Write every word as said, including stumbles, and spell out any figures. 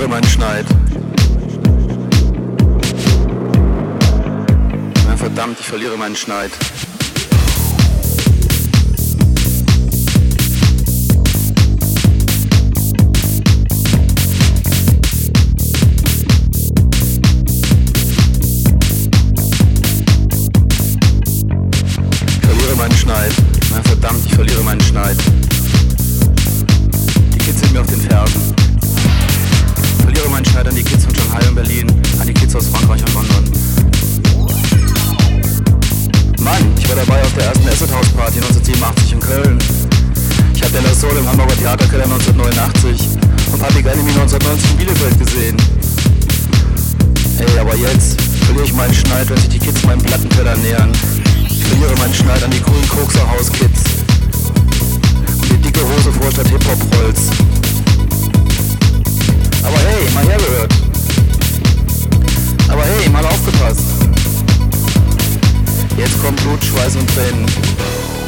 verliere meinen Schneid. Na verdammt, ich verliere meinen Schneid. Meinen Schneid. Na verdammt, ich verliere meinen Schneid. Die Kids sind mir auf den Fersen. Ich verliere meinen Schneid an die Kids von Shanghai und Berlin, an die Kids aus Frankreich und London. Mann, ich war dabei auf der ersten Acid House Party neunzehnhundertsiebenundachtzig in Köln. Ich hab De La Soul im Hamburger Theaterkeller neunzehnhundertneunundachtzig und Public Enemy neunzehnhundertneunzig in Bielefeld gesehen. Ey, aber jetzt verliere ich meinen Schneid, wenn sich die Kids meinen Plattenteller nähern. Ich verliere meinen Schneid an die coolen Kokserhaus-Kids und die dicke Hose Vorstadt Hip-Hop-Rolls. Aber hey, mal hergehört. Aber hey, mal aufgepasst. Jetzt kommt Blut, Schweiß und Tränen.